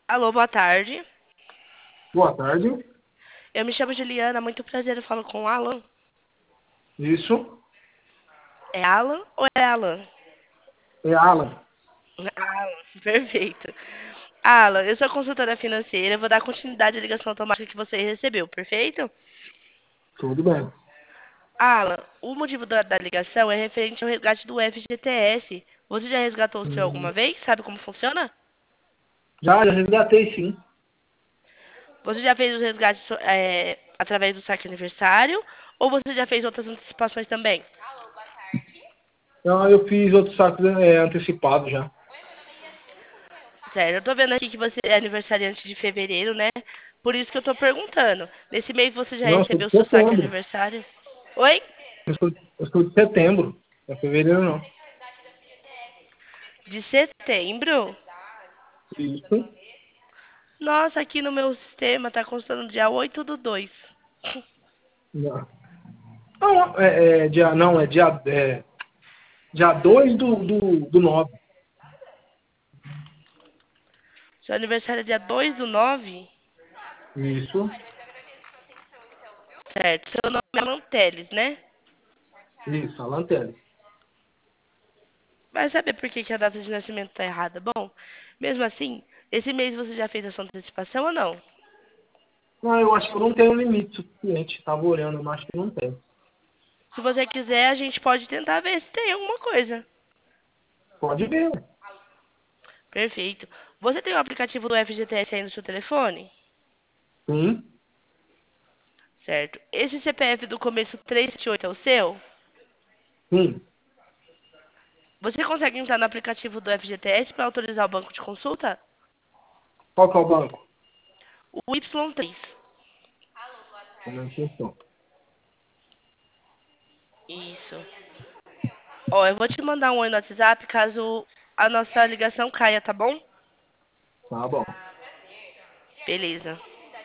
Alô, boa tarde. Boa tarde. Eu me chamo Juliana, muito prazer, eu falo com o Alan. Isso. É Alan ou é Alan? É Alan. Alan, perfeito. Alan, eu sou consultora financeira, eu vou dar continuidade à ligação automática que você recebeu, perfeito? Tudo bem. Alan, o motivo da ligação é referente ao resgate do FGTS. Você já resgatou o seu Hum, alguma vez? Sabe como funciona? já resgatei, sim. Você já fez o resgate através do saque aniversário ou você já fez outras antecipações também? Então, eu fiz outros saques antecipados já. Certo, eu tô vendo aqui que você é aniversariante de fevereiro, né? Por isso que eu tô perguntando. Nesse mês você já Não, eu sou recebeu de o seu saque setembro. aniversário? Oi? Eu sou de setembro. Não é fevereiro, não. De setembro? Isso. Nossa, aqui no meu sistema tá constando dia 8/2. Não, não, dia 2 do 9. Seu aniversário é dia 2/9? Isso. Certo. Seu nome é Alan Teles, né? Isso, Alan Teles. Vai saber por que a data de nascimento tá errada. Bom, mesmo assim, esse mês você já fez a sua antecipação ou não? Não, eu acho que eu não tenho limite suficiente. Estava olhando, mas acho que não tem. Se você quiser, a gente pode tentar ver se tem alguma coisa. Pode ver. Perfeito. Você tem o aplicativo do FGTS aí no seu telefone? Sim. Certo. Esse CPF do começo 378 é o seu? Sim. Você consegue entrar no aplicativo do FGTS para autorizar o banco de consulta? Qual que é o banco? O Y3. Como é que é? Isso. Ó, eu vou te mandar um oi no WhatsApp caso a nossa ligação caia, tá bom? Tá bom. Beleza.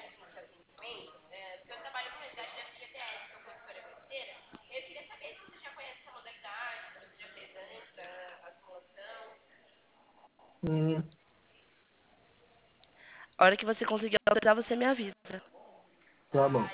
Hum, A hora que você conseguir autorizar, você me avisa. tá bom.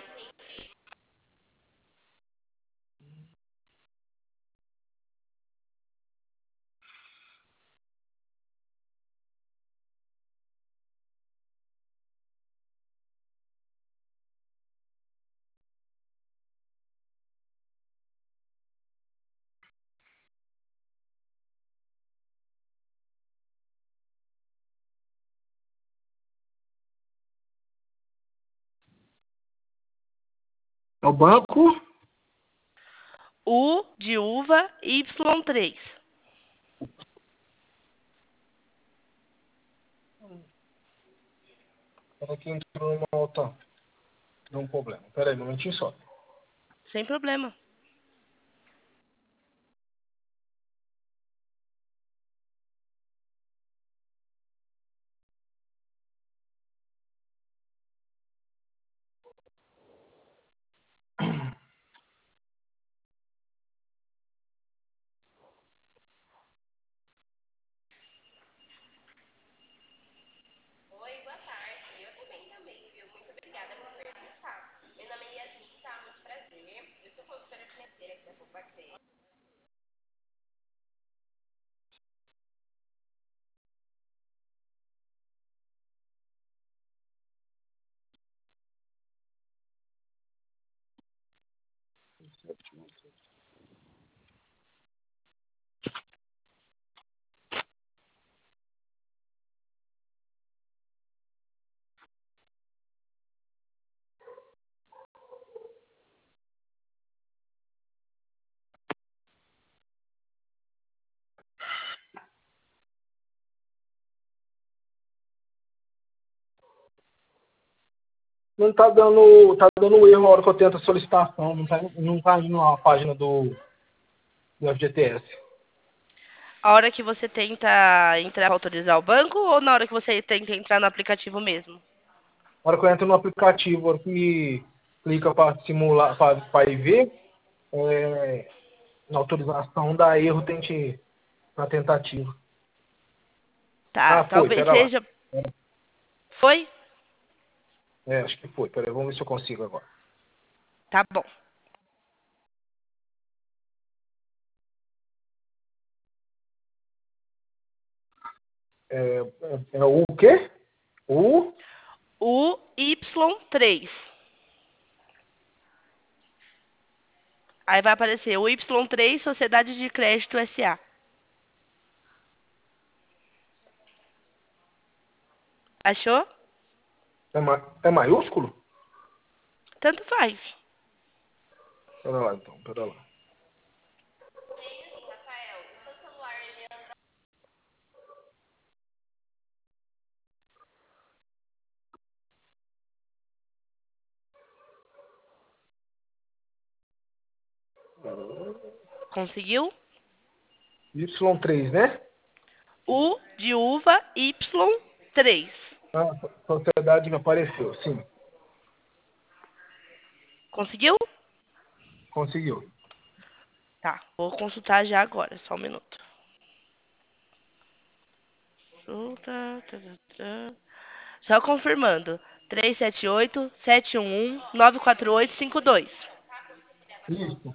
É o banco? U de uva, Y3. Ela aqui entrou numa outra. Deu um problema. Pera aí, um momentinho só. Sem problema. Não tá dando erro na hora que eu tento a solicitação. Não tá indo na página do FGTS. A hora que você tenta entrar para autorizar o banco ou na hora que você tenta entrar no aplicativo mesmo? Na hora que eu entro no aplicativo, na hora que clica para simular, para ir ver, na autorização dá erro, tente na tentativa. Tá, Ah, foi, talvez pera lá. seja. Foi? É, acho que foi. Peraí, vamos ver se eu consigo agora. Tá bom. É o quê? O Y3. Aí vai aparecer o Y3 Sociedade de Crédito SA. Achou? É maiúsculo? Tanto faz. Pera lá, então. Pera lá. Conseguiu? Y3, né? U de uva, Y3. Ah, sociedade que apareceu. Sim, Conseguiu? conseguiu. Tá, vou consultar já agora, só um minuto. Só confirmando. 378-711-94852. Isso.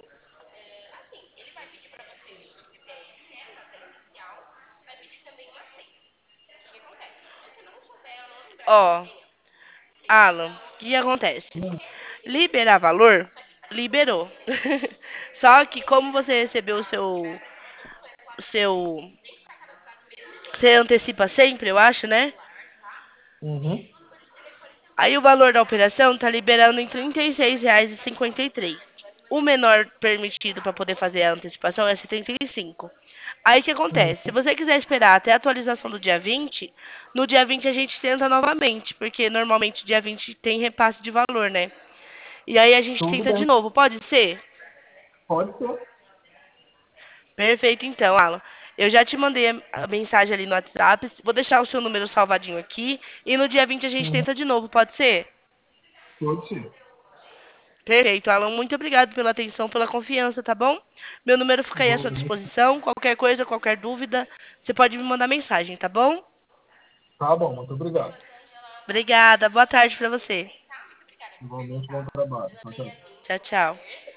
Ó, Alan, o que acontece? Liberar valor? Liberou. Só que como você recebeu o seu. Você antecipa sempre, eu acho, né? Uhum. Aí o valor da operação tá liberando em R$ 36,53. O menor permitido para poder fazer a antecipação é 75. Aí o que Uhum. acontece? Se você quiser esperar até a atualização do dia 20, no dia 20 a gente tenta novamente, porque normalmente dia 20 tem repasse de valor, né? E aí a gente Tudo tenta de bem. novo, pode ser? Pode ser. Perfeito, então, Alan. Eu já te mandei a mensagem ali no WhatsApp. Vou deixar o seu número salvadinho aqui. E no dia 20 a gente Uhum. tenta de novo, pode ser? Pode ser. Perfeito, Alan. Muito obrigado pela atenção, pela confiança, tá bom? Meu número fica aí à sua Igualmente. disposição. Qualquer coisa, qualquer dúvida, você pode me mandar mensagem, tá bom? Tá bom, muito obrigado. Obrigada. Boa tarde pra você. Igualmente, bom trabalho. Tchau, tchau. Tchau, tchau.